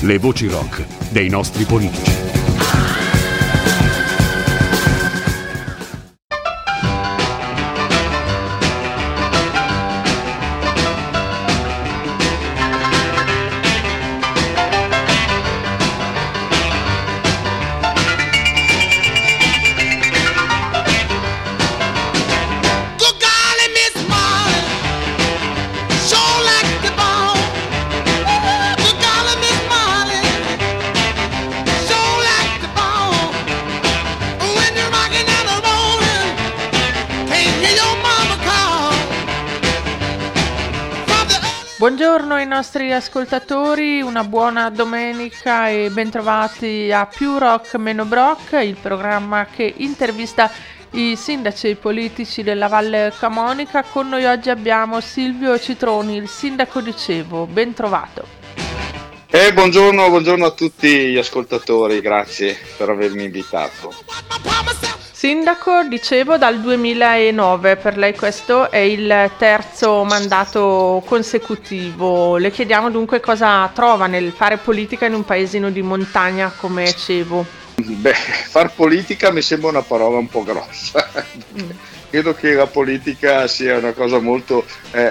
Le voci rock dei nostri politici. Buongiorno ai nostri ascoltatori, una buona domenica e bentrovati a Più Rock Meno Brock, il programma che intervista i sindaci e i politici della Valle Camonica. Con noi oggi abbiamo Silvio Citroni, il sindaco di Cevo. Ben trovato. Buongiorno a tutti gli ascoltatori, grazie per avermi invitato. Sindaco, dicevo, dal 2009, per lei questo è il terzo mandato consecutivo. Le chiediamo dunque cosa trova nel fare politica in un paesino di montagna come Cevo. Far politica mi sembra una parola un po' grossa. Credo che la politica sia una cosa molto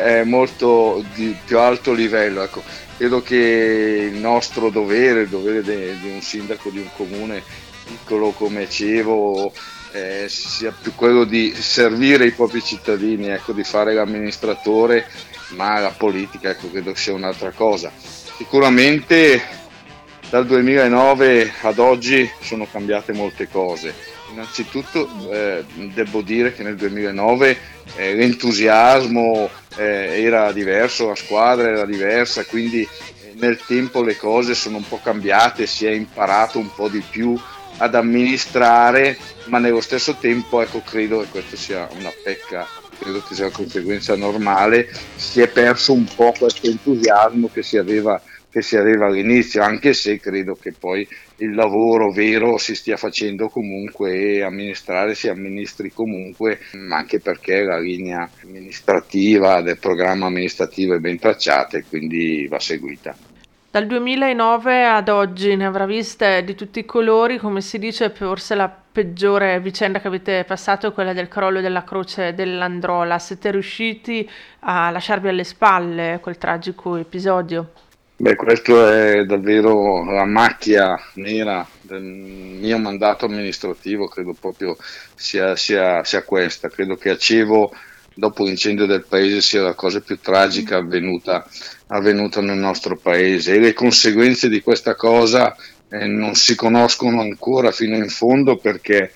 di più alto livello. Ecco. Credo che il nostro dovere, il dovere di un sindaco di un comune piccolo come Cevo, sia più quello di servire i propri cittadini, ecco, di fare l'amministratore, ma la politica, ecco, credo sia un'altra cosa. Sicuramente dal 2009 ad oggi sono cambiate molte cose. Innanzitutto devo dire che nel 2009 l'entusiasmo era diverso, la squadra era diversa, quindi nel tempo le cose sono un po' cambiate, si è imparato un po' di più ad amministrare, ma nello stesso tempo, ecco, credo che questa sia una pecca, credo che sia una conseguenza normale, si è perso un po' questo entusiasmo che si aveva all'inizio, anche se credo che poi il lavoro vero si stia facendo comunque e amministrare si amministri comunque, ma anche perché la linea amministrativa del programma amministrativo è ben tracciata e quindi va seguita. Dal 2009 ad oggi ne avrà viste di tutti i colori, come si dice. Forse la peggiore vicenda che avete passato è quella del crollo della croce dell'Androla. Siete riusciti a lasciarvi alle spalle quel tragico episodio? Questo è davvero la macchia nera del mio mandato amministrativo, credo proprio sia questa. Credo che a Cevo, dopo l'incendio del paese, sia la cosa più tragica avvenuta nel nostro paese, e le conseguenze di questa cosa non si conoscono ancora fino in fondo, perché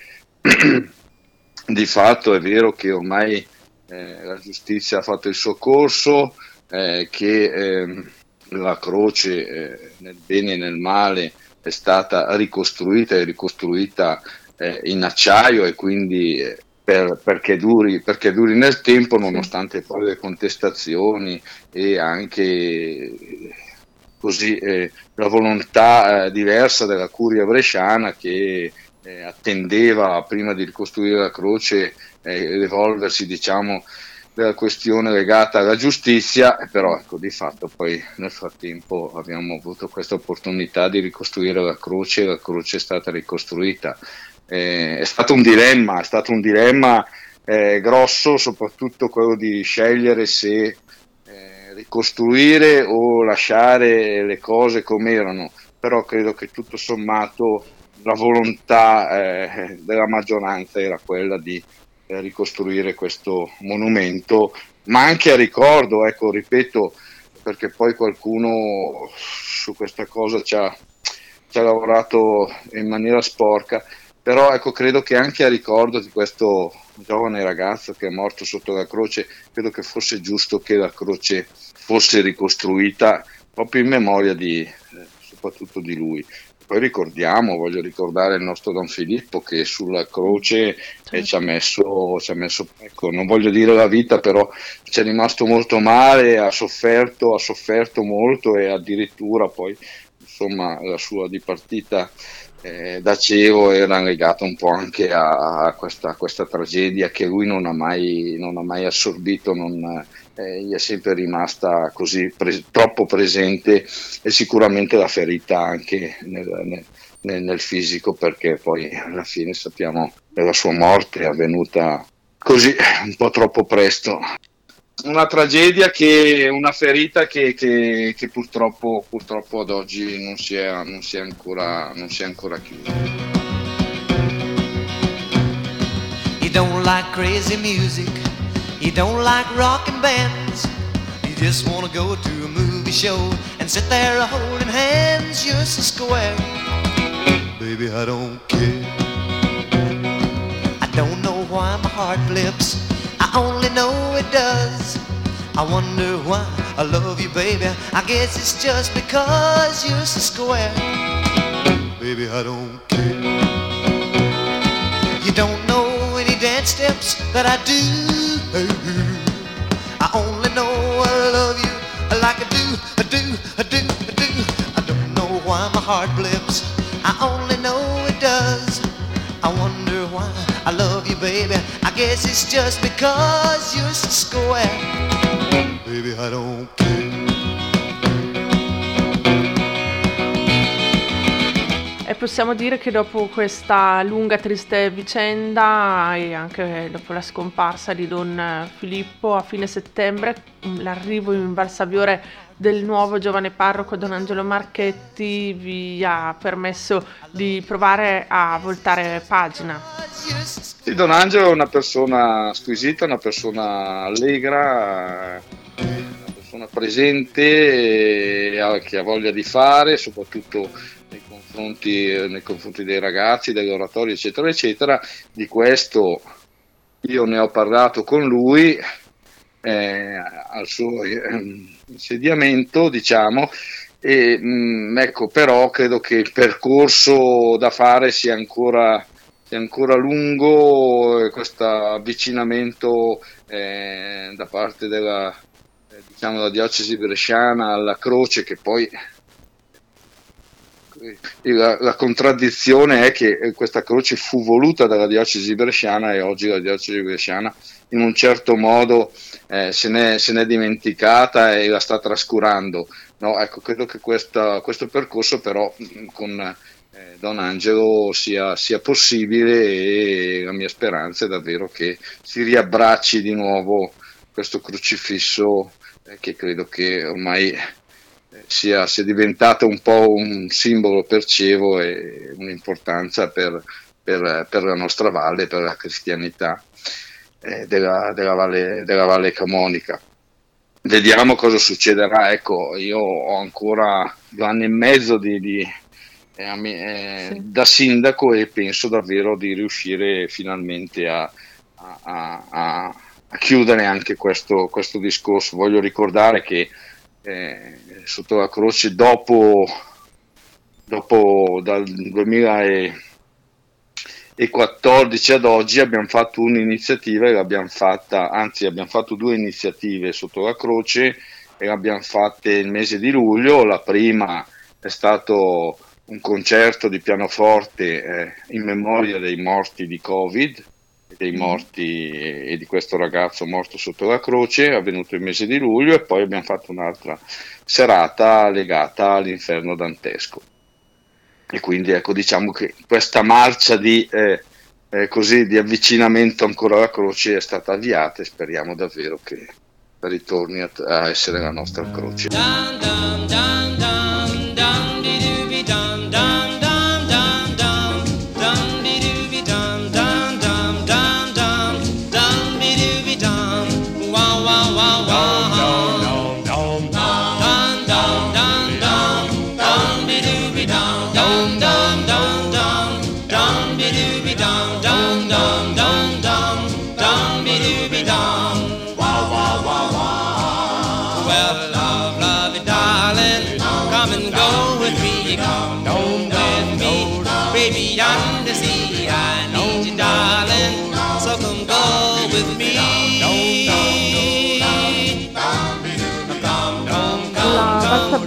di fatto è vero che ormai la giustizia ha fatto il suo corso, che la croce nel bene e nel male è stata ricostruita in acciaio, e quindi perché duri nel tempo, nonostante poi le contestazioni e anche così la volontà diversa della curia bresciana, che attendeva, prima di ricostruire la croce, l'evolversi, diciamo, della questione legata alla giustizia, però ecco, di fatto poi nel frattempo abbiamo avuto questa opportunità di ricostruire la croce, e la croce è stata ricostruita. È stato un dilemma grosso, soprattutto quello di scegliere se ricostruire o lasciare le cose come erano, però credo che tutto sommato la volontà della maggioranza era quella di ricostruire questo monumento, ma anche a ricordo, ecco, ripeto, perché poi qualcuno su questa cosa ci ha lavorato in maniera sporca, però ecco, credo che anche a ricordo di questo giovane ragazzo che è morto sotto la croce, credo che fosse giusto che la croce fosse ricostruita proprio in memoria soprattutto di lui. Poi voglio ricordare il nostro Don Filippo, che sulla croce ci ha messo, ecco, non voglio dire la vita, però ci è rimasto molto male, ha sofferto molto, e addirittura poi, insomma, la sua dipartita d'Acevo era legato un po' anche a questa tragedia che lui non ha mai assorbito, gli è sempre rimasta così troppo presente, e sicuramente la ferita anche nel fisico, perché poi alla fine sappiamo che la sua morte è avvenuta così un po' troppo presto. Una tragedia, una ferita che purtroppo ad oggi non si è ancora chiusa. You don't like crazy music, you don't like rockin' bands, you just wanna go to a movie show and sit there holding hands. You're so square, baby, I don't care. I don't know why my heart flips, I only know it does. I wonder why I love you, baby. I guess it's just because you're so square. Baby, I don't care. You don't know any dance steps that I do. I only know I love you like I do. I don't know why my heart blips, I only know it does. I wonder why I love you, baby. I guess it's just because you're so square. Baby, I don't care. E possiamo dire che dopo questa lunga triste vicenda e anche dopo la scomparsa di Don Filippo a fine settembre, l'arrivo in Val Saviore del nuovo giovane parroco Don Angelo Marchetti vi ha permesso di provare a voltare pagina. Sì, Don Angelo è una persona squisita, una persona allegra, una persona presente, che ha voglia di fare, soprattutto nei confronti dei ragazzi, degli oratori, eccetera, eccetera. Di questo io ne ho parlato con lui al suo insediamento, diciamo, e ecco, però credo che il percorso da fare sia ancora lungo, questo avvicinamento da parte della diocesi bresciana alla croce, che poi la contraddizione è che questa croce fu voluta dalla diocesi bresciana e oggi la diocesi bresciana in un certo modo se n'è dimenticata e la sta trascurando. No, ecco, credo che questo percorso però con Don Angelo sia possibile, e la mia speranza è davvero che si riabbracci di nuovo questo crocifisso che credo che ormai sia diventato un po' un simbolo per Cevo e un'importanza per la nostra valle, per la cristianità della Valle Camonica. Vediamo cosa succederà. Ecco, io ho ancora 2 anni e mezzo da sindaco e penso davvero di riuscire finalmente a chiudere anche questo discorso. Voglio ricordare che sotto la croce dopo dal 2014 ad oggi abbiamo fatto un'iniziativa e abbiamo fatto 2 iniziative sotto la croce e l'abbiamo fatte il mese di luglio. La prima è stato un concerto di pianoforte in memoria dei morti di Covid, dei morti e di questo ragazzo morto sotto la croce, avvenuto il mese di luglio, e poi abbiamo fatto un'altra serata legata all'inferno dantesco. E quindi ecco, diciamo che questa marcia di avvicinamento ancora alla croce è stata avviata, e speriamo davvero che ritorni a essere la nostra croce.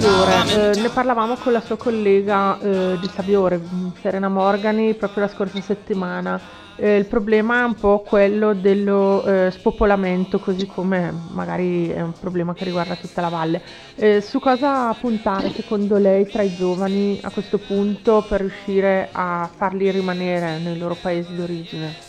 Saviore. Ne parlavamo con la sua collega di Saviore, Serena Morgani, proprio la scorsa settimana. Il problema è un po' quello dello spopolamento, così come magari è un problema che riguarda tutta la valle. Su cosa puntare secondo lei tra i giovani a questo punto per riuscire a farli rimanere nei loro paesi d'origine?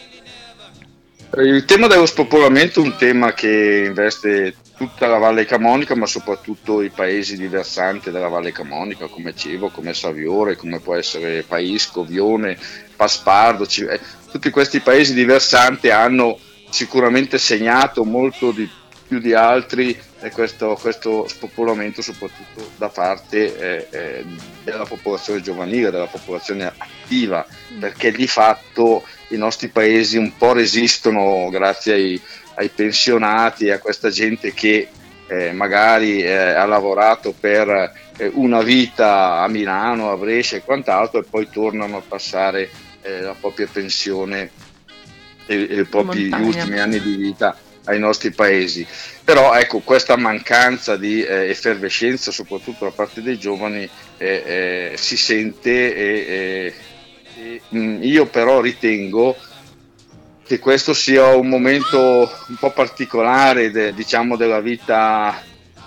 Il tema dello spopolamento è un tema che investe tutta la Valle Camonica, ma soprattutto i paesi di versante della Valle Camonica, come Cevo, come Saviore, come può essere Paisco, Vione, Paspardo. Tutti questi paesi di versante hanno sicuramente segnato molto di più di altri questo spopolamento, soprattutto da parte della popolazione giovanile, della popolazione attiva, perché di fatto i nostri paesi un po' resistono grazie ai pensionati e a questa gente che magari ha lavorato per una vita a Milano, a Brescia e quant'altro, e poi tornano a passare la propria pensione e gli ultimi anni di vita ai nostri paesi. Però ecco, questa mancanza di effervescenza, soprattutto da parte dei giovani, si sente e io però ritengo che questo sia un momento un po' particolare diciamo della vita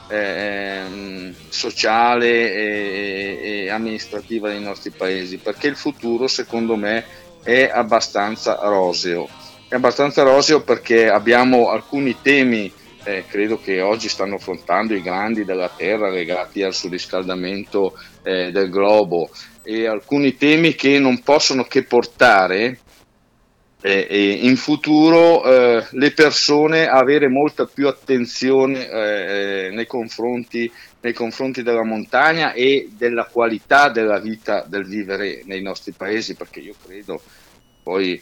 sociale e amministrativa dei nostri paesi, perché il futuro secondo me è abbastanza roseo. È abbastanza roseo perché abbiamo alcuni temi credo che oggi stanno affrontando i grandi della Terra legati al surriscaldamento del globo, e alcuni temi che non possono che portare in futuro le persone a avere molta più attenzione nei confronti della montagna e della qualità della vita, del vivere nei nostri paesi, perché io credo, poi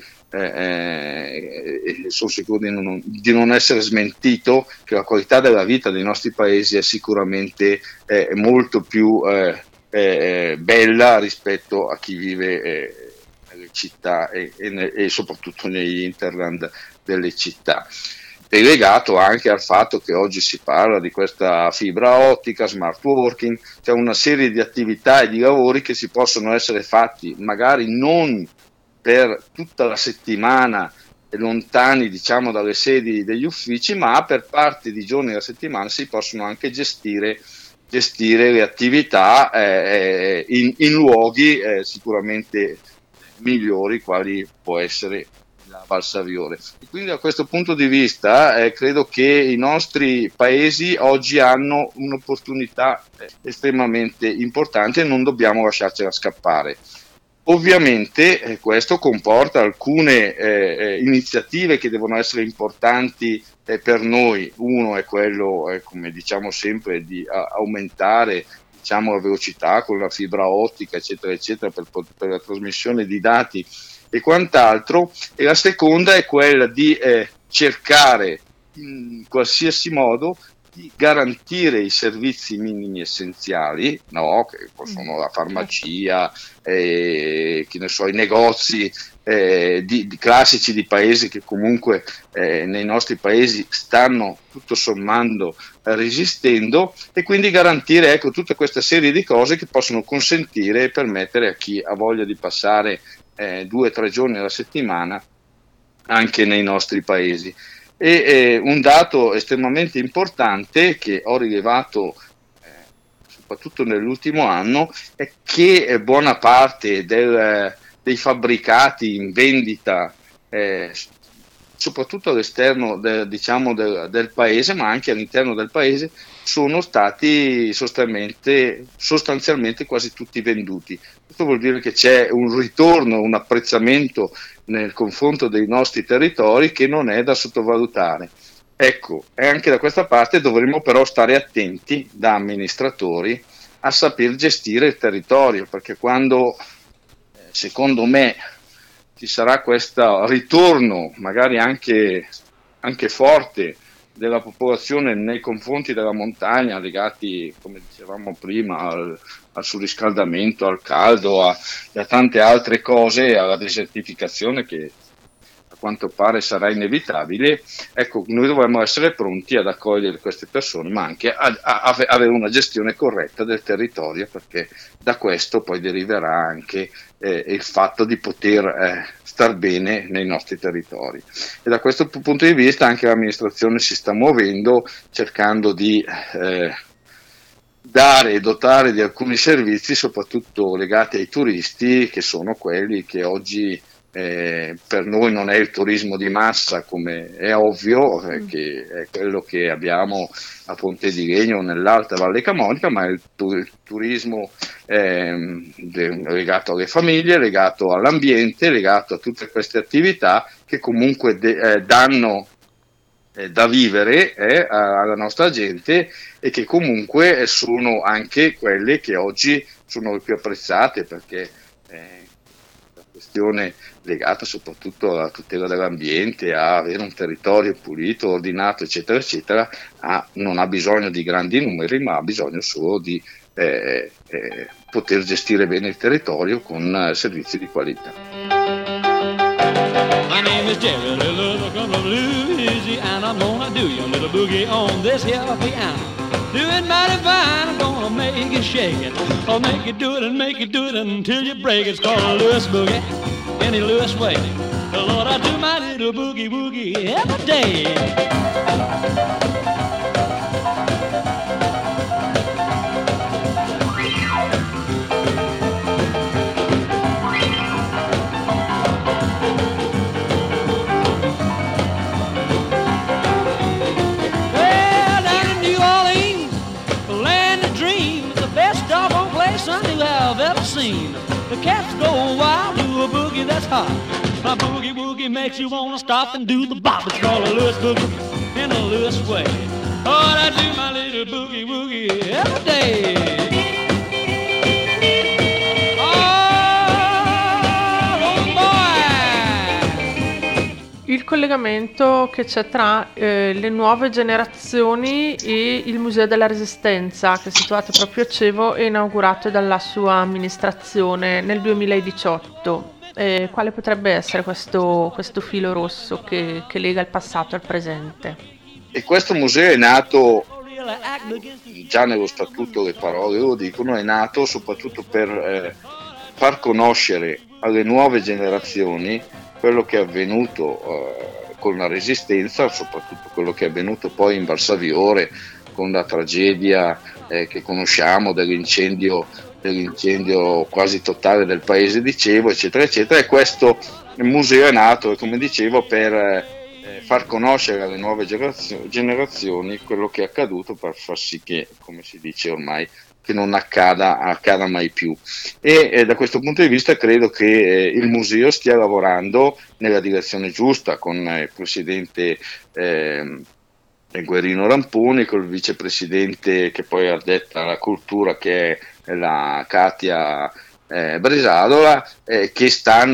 sono sicuro di non essere smentito, che la qualità della vita dei nostri paesi è sicuramente molto più bella rispetto a chi vive nelle città e soprattutto negli hinterland delle città. È legato anche al fatto che oggi si parla di questa fibra ottica, smart working, cioè una serie di attività e di lavori che si possono essere fatti magari non per tutta la settimana lontani diciamo dalle sedi degli uffici, ma per parti di giorni della settimana si possono anche gestire le attività in luoghi sicuramente migliori, quali può essere la Val Saviore. E quindi da questo punto di vista credo che i nostri paesi oggi hanno un'opportunità estremamente importante e non dobbiamo lasciarcela scappare. Ovviamente questo comporta alcune iniziative che devono essere importanti per noi. Uno è quello, come diciamo sempre, di aumentare diciamo la velocità con la fibra ottica, eccetera, eccetera, per la trasmissione di dati e quant'altro. E la seconda è quella di cercare in qualsiasi modo di garantire i servizi minimi essenziali, no? Che sono la farmacia, che ne so, i negozi di classici di paesi che comunque nei nostri paesi stanno tutto sommando resistendo, e quindi garantire tutta questa serie di cose che possono consentire e permettere a chi ha voglia di passare 2 o 3 giorni alla settimana anche nei nostri paesi. E un dato estremamente importante che ho rilevato soprattutto nell'ultimo anno è che buona parte dei fabbricati in vendita soprattutto all'esterno del paese, ma anche all'interno del paese, sono stati sostanzialmente quasi tutti venduti. Questo vuol dire che c'è un ritorno, un apprezzamento nel confronto dei nostri territori che non è da sottovalutare. Ecco, e anche da questa parte dovremmo però stare attenti da amministratori a saper gestire il territorio, perché quando secondo me ci sarà questo ritorno magari anche forte della popolazione nei confronti della montagna, legati, come dicevamo prima, al surriscaldamento, al caldo e a tante altre cose, alla desertificazione a quanto pare sarà inevitabile, ecco, noi dovremmo essere pronti ad accogliere queste persone, ma anche a avere una gestione corretta del territorio, perché da questo poi deriverà anche il fatto di poter star bene nei nostri territori. E da questo punto di vista anche l'amministrazione si sta muovendo, cercando di dare e dotare di alcuni servizi, soprattutto legati ai turisti, che sono quelli che oggi per noi non è il turismo di massa, come è ovvio, che è quello che abbiamo a Ponte di Legno nell'Alta Valle Camonica, ma è il turismo legato alle famiglie, legato all'ambiente, legato a tutte queste attività che comunque danno da vivere alla nostra gente, e che comunque sono anche quelle che oggi sono le più apprezzate, perché la questione legata soprattutto alla tutela dell'ambiente, a avere un territorio pulito, ordinato, eccetera, eccetera, non ha bisogno di grandi numeri, ma ha bisogno solo di poter gestire bene il territorio con servizi di qualità. My name is Jerry Lillis, I come from Louisiana. I'm gonna do your little boogie on this here piano. Do it mighty fine, I'm gonna make it shake it. I'll make you do it and make you do it until you break it. It's called a Lewis boogie, any Lewis way. Lord, I do my little boogie woogie every day. I've ever seen. The cats go wild to a boogie that's hot. My boogie woogie makes you wanna stop and do the bop. It's called a Lewis boogie in a Lewis way. Oh, I do my little boogie woogie every day. Il collegamento che c'è tra le nuove generazioni e il Museo della Resistenza, che è situato proprio a Cevo e inaugurato dalla sua amministrazione nel 2018. Quale potrebbe essere questo filo rosso che lega il passato al presente? E questo museo è nato, già nello statuto le parole lo dicono, è nato soprattutto per far conoscere alle nuove generazioni quello che è avvenuto con la Resistenza, soprattutto quello che è avvenuto poi in Valsaviore con la tragedia che conosciamo dell'incendio quasi totale del paese di Cevo, eccetera, eccetera. E questo museo è nato, come dicevo, per far conoscere alle nuove generazioni quello che è accaduto, per far sì che, come si dice ormai, che non accada mai più. E da questo punto di vista credo che il museo stia lavorando nella direzione giusta, con il presidente Guerrino Ramponi, col vicepresidente che poi ha detto alla cultura, che è la Katia Bresadola, che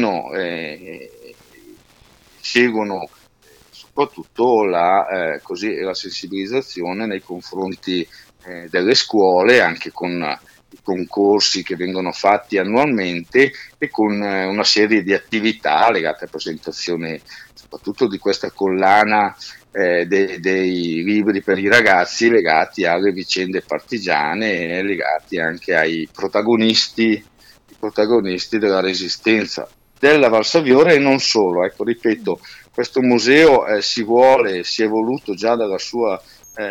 seguono soprattutto la sensibilizzazione nei confronti delle scuole, anche con i concorsi che vengono fatti annualmente e con una serie di attività legate alla presentazione soprattutto di questa collana dei libri per i ragazzi legati alle vicende partigiane e legati anche ai protagonisti della Resistenza della Valsaviore, e non solo. Ecco, ripeto, questo museo si è voluto già dalla sua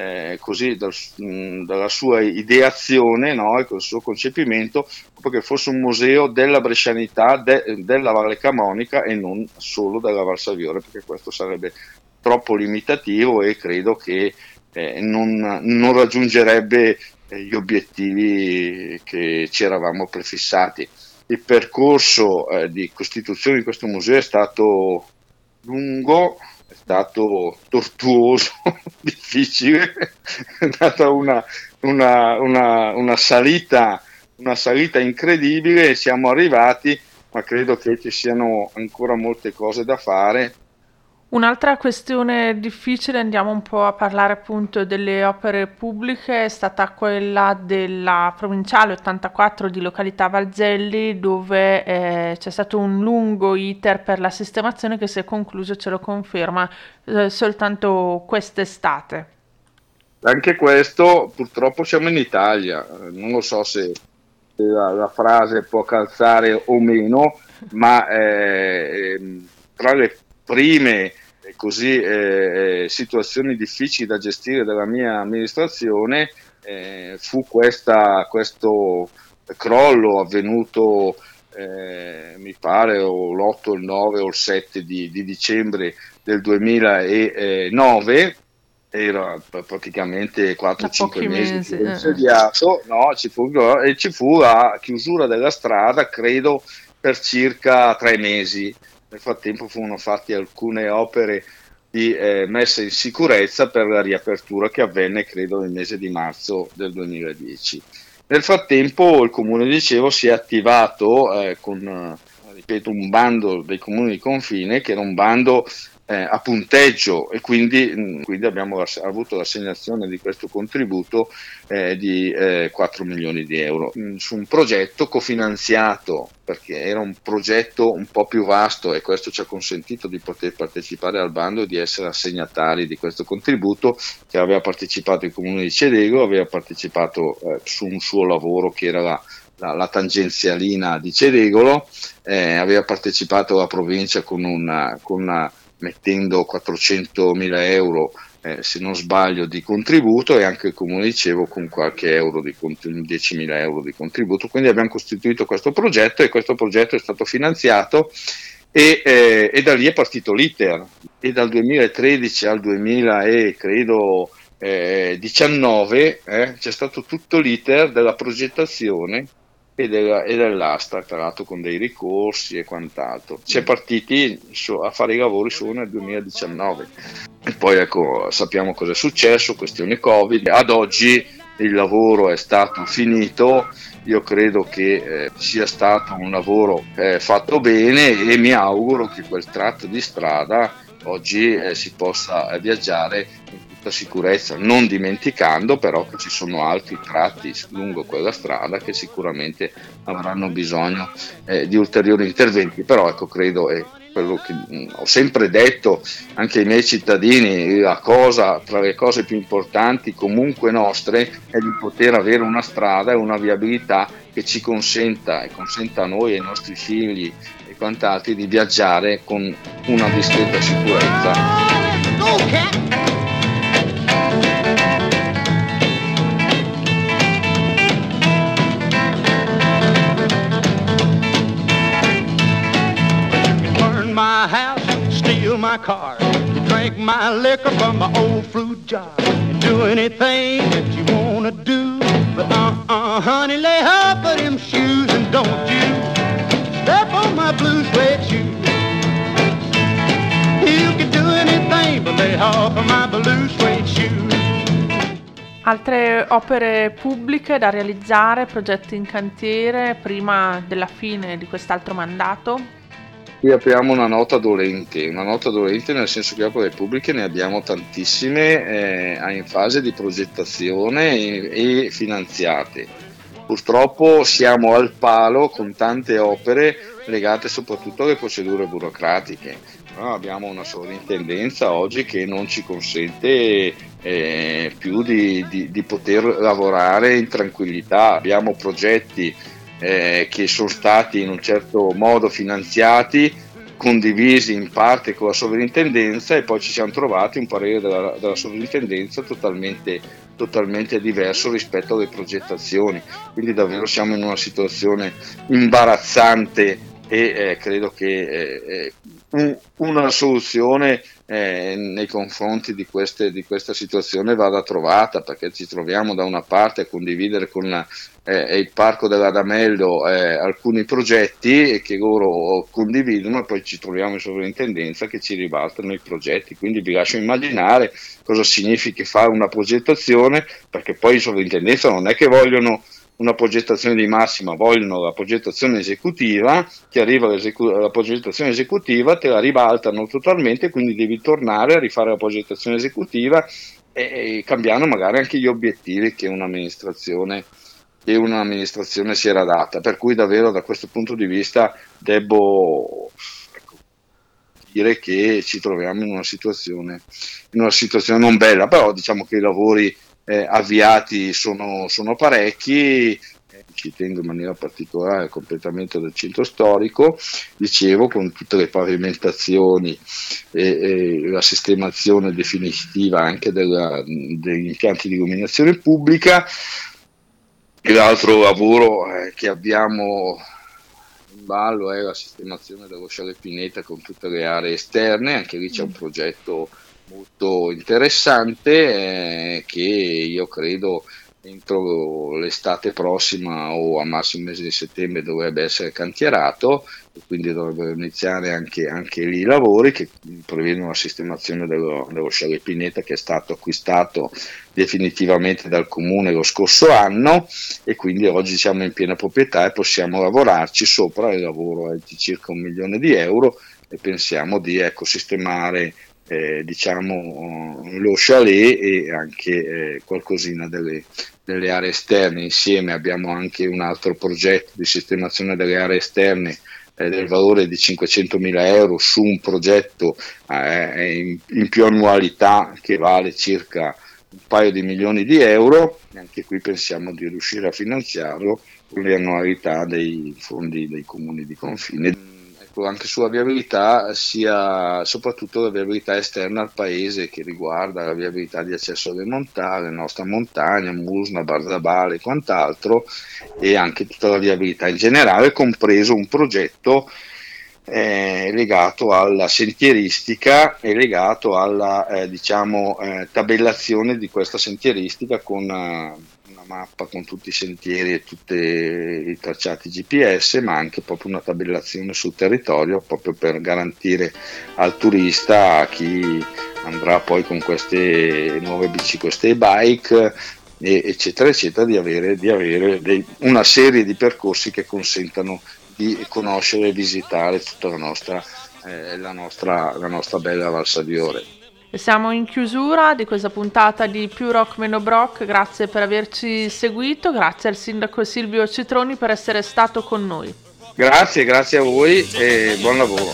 dalla sua ideazione, no? E col suo concepimento, perché fosse un museo della brescianità, della Valle Camonica, e non solo della Valsaviore, perché questo sarebbe troppo limitativo e credo che non raggiungerebbe gli obiettivi che ci eravamo prefissati. Il percorso di costituzione di questo museo è stato lungo, è stato tortuoso, difficile, è stata una salita incredibile, e siamo arrivati, ma credo che ci siano ancora molte cose da fare. Un'altra questione difficile, andiamo un po' a parlare appunto delle opere pubbliche, è stata quella della provinciale 84 di località Valzelli, dove c'è stato un lungo iter per la sistemazione che si è concluso, ce lo conferma, soltanto quest'estate. Anche questo, purtroppo siamo in Italia, non lo so se la frase può calzare o meno, ma tra le prime situazioni difficili da gestire della mia amministrazione fu questo crollo avvenuto, mi pare, o l'8, il 9 o il 7 di dicembre del 2009. Era praticamente 4-5 mesi che insediato, ci fu la chiusura della strada, credo, per circa 3 mesi. Nel frattempo furono fatte alcune opere di messa in sicurezza per la riapertura che avvenne, credo, nel mese di marzo del 2010. Nel frattempo il comune, dicevo, si è attivato con, ripeto, un bando dei comuni di confine, che era un bando a punteggio, e quindi abbiamo avuto l'assegnazione di questo contributo di 4 milioni di euro su un progetto cofinanziato, perché era un progetto un po' più vasto, e questo ci ha consentito di poter partecipare al bando e di essere assegnatari di questo contributo, che aveva partecipato il comune di Cedego, aveva partecipato su un suo lavoro che era la tangenzialina di Cedegolo, aveva partecipato la provincia mettendo 400.000 euro, se non sbaglio, di contributo, e anche il comune, dicevo, con qualche euro 10.000 euro di contributo. Quindi abbiamo costituito questo progetto, e questo progetto è stato finanziato, e da lì è partito l'iter, e dal 2013 al 2019 c'è stato tutto l'iter della progettazione e dell'asta, tra l'altro con dei ricorsi e quant'altro. Si è partiti a fare i lavori solo nel 2019, e poi sappiamo cosa è successo, questione Covid. Ad oggi il lavoro è stato finito, io credo che sia stato un lavoro fatto bene, e mi auguro che quel tratto di strada oggi si possa viaggiare in tutta sicurezza, non dimenticando però che ci sono altri tratti lungo quella strada che sicuramente avranno bisogno di ulteriori interventi. Però credo, quello che ho sempre detto anche ai miei cittadini, tra le cose più importanti comunque nostre è di poter avere una strada e una viabilità che ci consenta a noi e ai nostri figli e quant'altri di viaggiare con una discreta sicurezza. My house, steal my car, drink my liquor from my old fruit jar, do anything that you wanna do, but honey, lay off of them shoes, and don't you step on my blue suede shoes. You can do anything but lay off of my blue suede shoes. Altre opere pubbliche da realizzare, progetti in cantiere prima della fine di quest'altro mandato? Qui apriamo una nota dolente nel senso che opere pubbliche ne abbiamo tantissime in fase di progettazione e finanziate. Purtroppo siamo al palo con tante opere legate soprattutto alle procedure burocratiche. Abbiamo una sovrintendenza oggi che non ci consente più di poter lavorare in tranquillità. Abbiamo progetti che sono stati in un certo modo finanziati, condivisi in parte con la sovrintendenza, e poi ci siamo trovati un parere della sovrintendenza totalmente diverso rispetto alle progettazioni. Quindi davvero siamo in una situazione imbarazzante, e credo che una soluzione nei confronti di questa situazione vada trovata, perché ci troviamo da una parte a condividere con il Parco dell'Adamello alcuni progetti e che loro condividono, e poi ci troviamo in sovrintendenza che ci ribaltano i progetti. Quindi vi lascio immaginare cosa significa fare una progettazione, perché poi in sovrintendenza non è che vogliono una progettazione di massima, vogliono la progettazione esecutiva, ti arriva la progettazione esecutiva, te la ribaltano totalmente, quindi devi tornare a rifare la progettazione esecutiva e cambiando magari anche gli obiettivi che un'amministrazione si era data, per cui davvero da questo punto di vista devo dire che ci troviamo in una situazione non bella, però diciamo che i lavori avviati sono parecchi. Ci tengo in maniera particolare al completamento del centro storico, dicevo, con tutte le pavimentazioni e la sistemazione definitiva anche degli impianti di illuminazione pubblica. E l'altro lavoro che abbiamo in ballo è la sistemazione dello Scialle Pineta con tutte le aree esterne. Anche lì c'è un progetto molto interessante che io credo entro l'estate prossima o a massimo mese di settembre dovrebbe essere cantierato, e quindi dovrebbero iniziare anche lì i lavori che prevedono la sistemazione dello Scialle Pineta, che è stato acquistato definitivamente dal comune lo scorso anno, e quindi oggi siamo in piena proprietà e possiamo lavorarci sopra. Il lavoro è di circa €1 milione e pensiamo di sistemare lo chalet e anche qualcosina delle aree esterne. Insieme abbiamo anche un altro progetto di sistemazione delle aree esterne del valore di €500.000 su un progetto in più annualità che vale circa un paio di milioni di euro, e anche qui pensiamo di riuscire a finanziarlo con le annualità dei fondi dei comuni di confine. Anche sulla viabilità, sia soprattutto la viabilità esterna al paese, che riguarda la viabilità di accesso alle montagne, la nostra montagna, Musna, Barzabale e quant'altro, e anche tutta la viabilità in generale, compreso un progetto legato alla sentieristica e legato alla tabellazione di questa sentieristica con una mappa con tutti i sentieri e tutti i tracciati GPS, ma anche proprio una tabellazione sul territorio, proprio per garantire al turista, a chi andrà poi con queste nuove bici, queste bike eccetera eccetera, di avere una serie di percorsi che consentano di conoscere e visitare tutta la nostra bella Val Saviore. Siamo in chiusura di questa puntata di Più Rock Meno Brock. Grazie per averci seguito, grazie al sindaco Silvio Citroni per essere stato con noi. Grazie a voi e buon lavoro.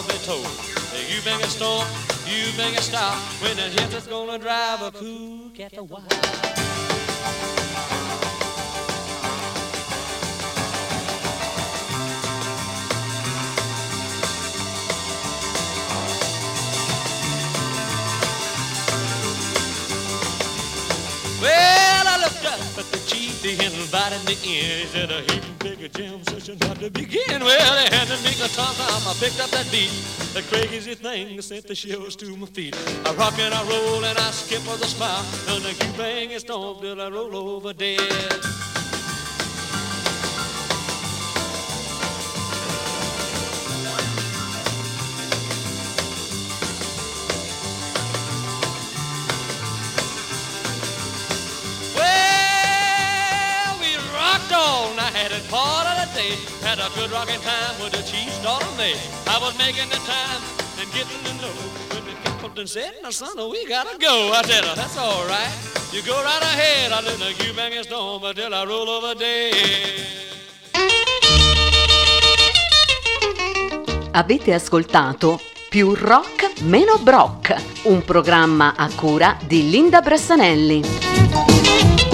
Well, I looked up at the chief, he invited me in. He said, he'd pick a jam session how to begin. Well, they handed me the tom-tom, I picked up that beat. The crazy thing sent the shivers to my feet. I rock and I roll and I skip with a smile. And the bang is stomp till I roll over dead. Part of the day, had a good rocking time with the chief's daughter May. I was making the time and getting to know when the captain said, "Now son, we gotta go." I said, "That's all right, you go right ahead. I let you bang and storm until I roll over dead." Avete ascoltato Più Rock Meno Brock, un programma a cura di Linda Brassanelli.